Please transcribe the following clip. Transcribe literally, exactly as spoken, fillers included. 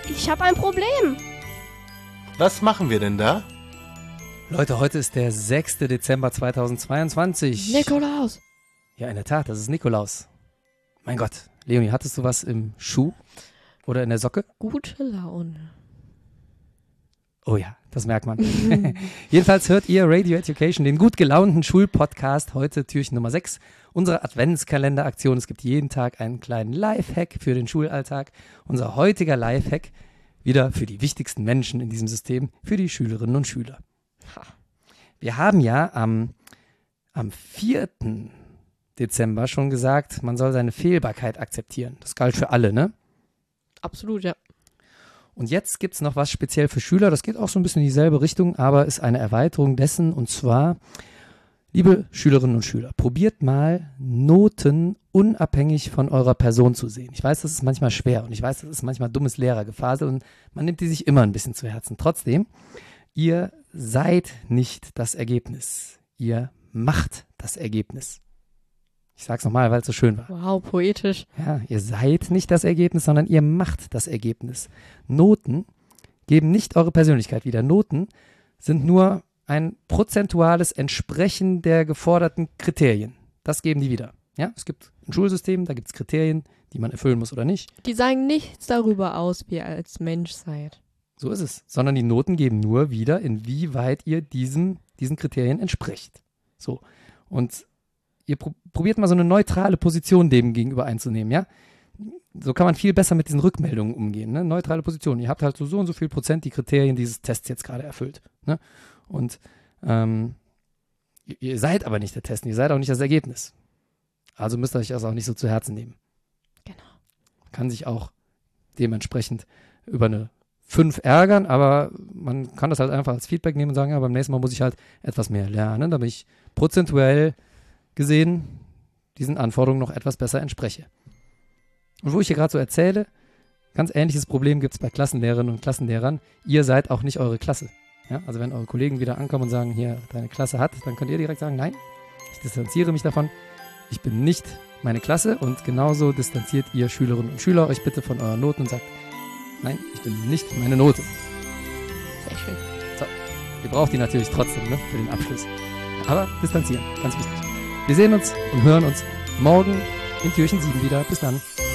Ich habe ein Problem. Was machen wir denn da? Leute, heute ist der sechster Dezember zweitausendzweiundzwanzig. Nikolaus. Ja, in der Tat, das ist Nikolaus. Mein Gott, Leonie, hattest du was im Schuh oder in der Socke? Gute Laune. Oh ja, das merkt man. Jedenfalls hört ihr Radio Education, den gut gelaunten Schulpodcast, heute Türchen Nummer sechs, unsere Adventskalenderaktion. Es gibt jeden Tag einen kleinen Lifehack für den Schulalltag. Unser heutiger Lifehack wieder für die wichtigsten Menschen in diesem System, für die Schülerinnen und Schüler. Wir haben ja am, am vierten Dezember schon gesagt, man soll seine Fehlbarkeit akzeptieren. Das galt für alle, ne? Absolut, ja. Und jetzt gibt es noch was speziell für Schüler, das geht auch so ein bisschen in dieselbe Richtung, aber ist eine Erweiterung dessen, und zwar, liebe Schülerinnen und Schüler, probiert mal Noten unabhängig von eurer Person zu sehen. Ich weiß, das ist manchmal schwer und ich weiß, das ist manchmal dummes Lehrergefasel und man nimmt die sich immer ein bisschen zu Herzen. Trotzdem, ihr seid nicht das Ergebnis, ihr macht das Ergebnis. Ich sag's nochmal, weil es so schön war. Wow, poetisch. Ja, ihr seid nicht das Ergebnis, sondern ihr macht das Ergebnis. Noten geben nicht eure Persönlichkeit wieder. Noten sind nur ein prozentuales Entsprechen der geforderten Kriterien. Das geben die wieder. Ja, es gibt ein Schulsystem, da gibt es Kriterien, die man erfüllen muss oder nicht. Die sagen nichts darüber aus, wie ihr als Mensch seid. So ist es. Sondern die Noten geben nur wieder, inwieweit ihr diesem, diesen Kriterien entspricht. So. Und ihr pro- probiert mal so eine neutrale Position dem gegenüber einzunehmen, ja? So kann man viel besser mit diesen Rückmeldungen umgehen, ne? Neutrale Position. Ihr habt halt so, so und so viel Prozent die Kriterien dieses Tests jetzt gerade erfüllt, ne? Und ähm, ihr, ihr seid aber nicht der Test, ihr seid auch nicht das Ergebnis. Also müsst ihr euch das auch nicht so zu Herzen nehmen. Genau. Man kann sich auch dementsprechend über eine fünf ärgern, aber man kann das halt einfach als Feedback nehmen und sagen, ja, beim nächsten Mal muss ich halt etwas mehr lernen, damit ich prozentuell gesehen diesen Anforderungen noch etwas besser entspreche. Und wo ich hier gerade so erzähle, ganz ähnliches Problem gibt es bei Klassenlehrerinnen und Klassenlehrern. Ihr seid auch nicht eure Klasse. Ja? Also wenn eure Kollegen wieder ankommen und sagen, hier, deine Klasse hat, dann könnt ihr direkt sagen, nein, ich distanziere mich davon. Ich bin nicht meine Klasse und genauso distanziert ihr Schülerinnen und Schüler euch bitte von euren Noten und sagt, nein, ich bin nicht meine Note. Sehr schön. So, ihr braucht die natürlich trotzdem, ne, für den Abschluss. Aber distanzieren, ganz wichtig. Wir sehen uns und hören uns morgen in Türchen sieben wieder. Bis dann.